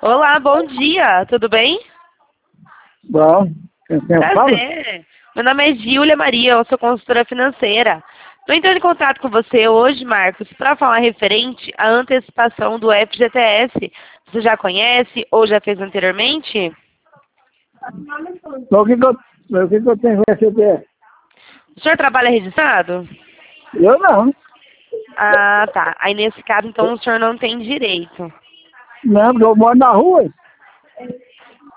Olá, bom dia, tudo bem? Bom, quem fala? Prazer. Meu nome é Giulia Maria, eu sou consultora financeira. Estou entrando em contato com você hoje, Marcos, para falar referente à antecipação do FGTS. Você já conhece ou já fez anteriormente? Mas o que que eu tenho que receber? O senhor trabalha registrado? Eu não. Ah, tá. Aí nesse caso, então, o senhor não tem direito. Não, porque eu moro na rua.